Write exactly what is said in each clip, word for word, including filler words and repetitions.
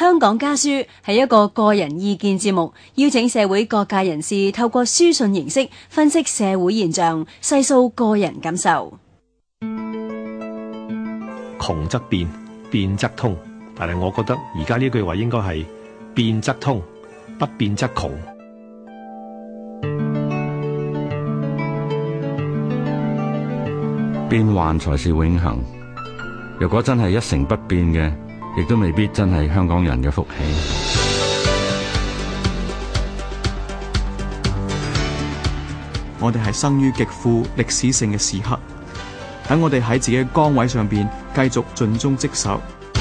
香港家書係一個個人意見節目，邀請社會各界人士透過書信形式分析社會現象，細數個人感受。 窮則變，變則通，但係我覺得而家呢句話應該係變則通，不變則窮。 變幻才是永恆。若果真係一成不變嘅，亦都未必真係香港人嘅福氣。 我哋係生於極富歷史性嘅時刻，等我哋喺自己嘅崗位上邊繼續盡忠職守。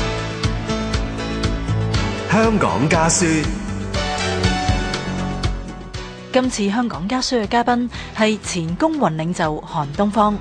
香港家書。 今次香港家書嘅嘉賓係前工運領袖韓東方。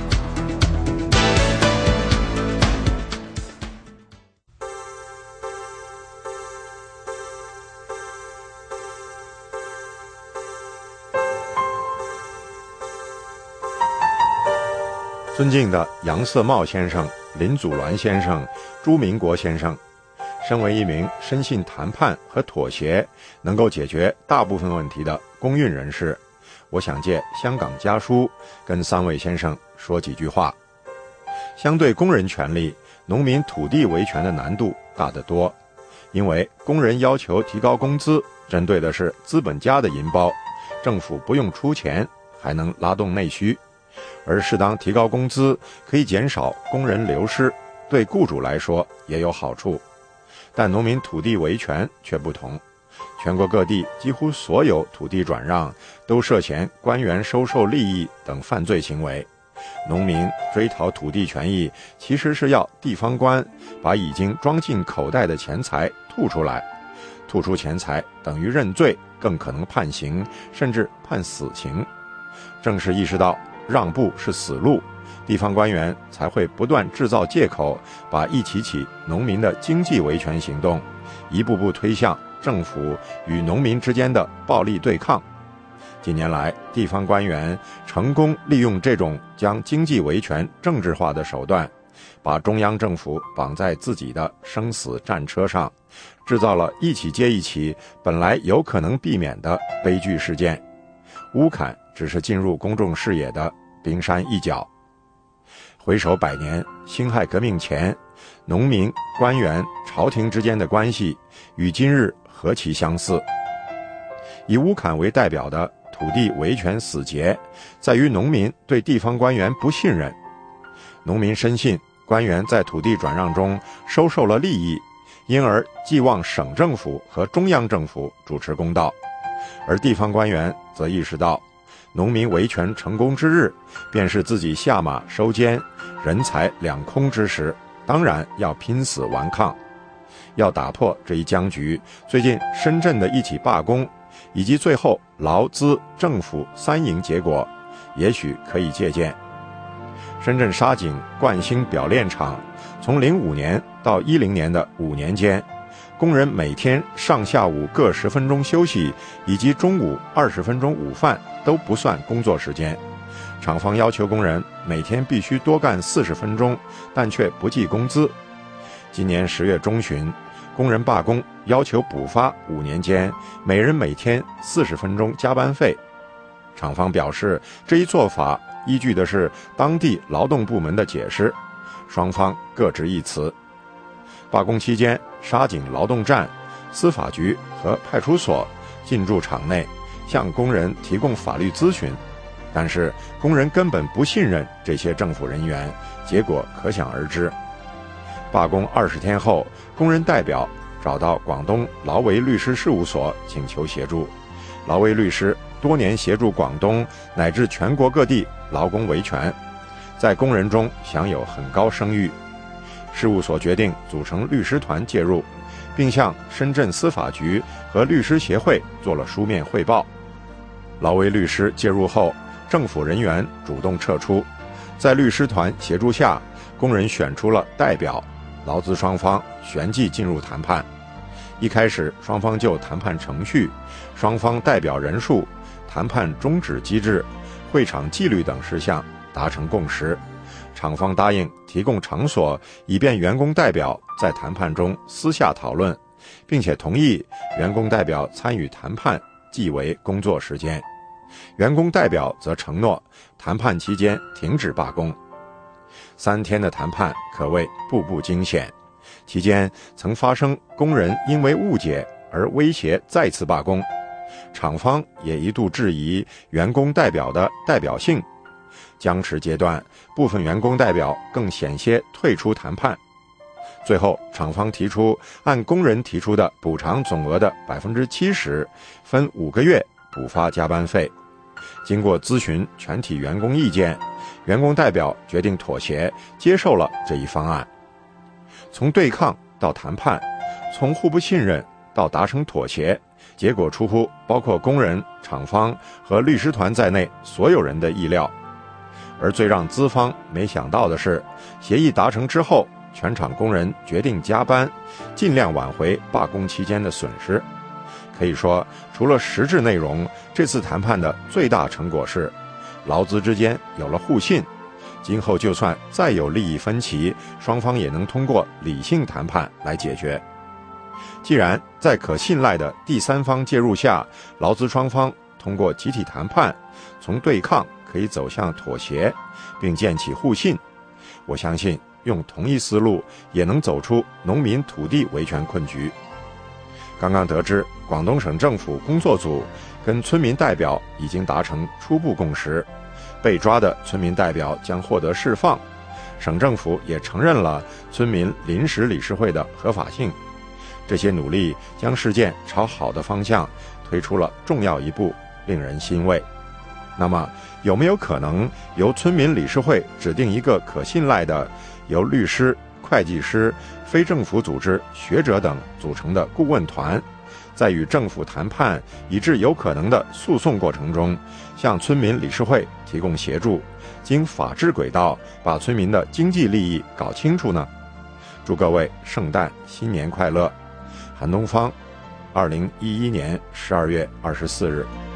尊敬的杨色茂先生、林祖鸾先生、朱明国先生，身为一名深信谈判和妥协能够解决大部分问题的公运人士，我想借香港家书跟三位先生说几句话。相对工人权利，农民土地维权的难度大得多，因为工人要求提高工资，针对的是资本家的银包，政府不用出钱，还能拉动内需。而适当提高工资可以减少工人流失，对雇主来说也有好处。但农民土地维权却不同，全国各地几乎所有土地转让都涉嫌官员收受利益等犯罪行为。农民追讨土地权益，其实是要地方官把已经装进口袋的钱财吐出来，吐出钱财等于认罪，更可能判刑，甚至判死刑。正是意识到让步是死路，地方官员才会不断制造借口，把一起起农民的经济维权行动一步步推向政府与农民之间的暴力对抗。近年来，地方官员成功利用这种将经济维权政治化的手段，把中央政府绑在自己的生死战车上，制造了一起接一起本来有可能避免的悲剧事件。乌坎只是进入公众视野的冰山一角。回首百年，辛亥革命前，农民、官员、朝廷之间的关系与今日何其相似。以乌坎为代表的土地维权死结，在于农民对地方官员不信任。农民深信官员在土地转让中收受了利益，因而寄望省政府和中央政府主持公道。而地方官员则意识到，农民维权成功之日，便是自己下马收监、人财两空之时，当然要拼死顽抗。要打破这一僵局，最近深圳的一起罢工，以及最后劳资政府三赢结果，也许可以借鉴。深圳沙井冠星表链厂，从零五年到一零年的五年间，工人每天上下午各十分钟休息，以及中午二十分钟午饭都不算工作时间。厂方要求工人每天必须多干四十分钟，但却不计工资。今年十月中旬，工人罢工，要求补发五年间每人每天四十分钟加班费。厂方表示，这一做法依据的是当地劳动部门的解释，双方各执一词。罢工期间，沙井劳动站、司法局和派出所进驻场内，向工人提供法律咨询，但是工人根本不信任这些政府人员，结果可想而知。罢工二十天后，工人代表找到广东劳维律师事务所请求协助。劳维律师多年协助广东乃至全国各地劳工维权，在工人中享有很高声誉。事务所决定组成律师团介入，并向深圳司法局和律师协会做了书面汇报。劳维律师介入后，政府人员主动撤出，在律师团协助下，工人选出了代表，劳资双方旋即进入谈判。一开始，双方就谈判程序、双方代表人数、谈判终止机制、会场纪律等事项达成共识。厂方答应提供场所，以便员工代表在谈判中私下讨论， 并且同意员工代表参与谈判计为工作时间，员工代表则承诺谈判期间停止罢工。三天的谈判可谓步步惊险，期间曾发生工人因为误解而威胁再次罢工，厂方也一度质疑员工代表的代表性。僵持阶段，部分员工代表更险些退出谈判。最后，厂方提出按工人提出的补偿总额的 百分之七十， 分五个月补发加班费。经过咨询全体员工意见，员工代表决定妥协，接受了这一方案。从对抗到谈判，从互不信任到达成妥协，结果出乎包括工人、厂方和律师团在内所有人的意料。而最让资方没想到的是，协议达成之后，全厂工人决定加班，尽量挽回罢工期间的损失。可以说，除了实质内容，这次谈判的最大成果是劳资之间有了互信，今后就算再有利益分歧，双方也能通过理性谈判来解决。既然在可信赖的第三方介入下，劳资双方通过集体谈判，从对抗可以走向妥协，并建起互信，我相信用同一思路也能走出农民土地维权困局。刚刚得知，广东省政府工作组跟村民代表已经达成初步共识，被抓的村民代表将获得释放，省政府也承认了村民临时理事会的合法性。这些努力将事件朝好的方向推出了重要一步，令人欣慰。那么，有没有可能由村民理事会指定一个可信赖的由律师、会计师、非政府组织、学者等组成的顾问团，在与政府谈判以致有可能的诉讼过程中，向村民理事会提供协助，经法治轨道把村民的经济利益搞清楚呢？祝各位圣诞新年快乐！韩东方，二零一一年十二月二十四日。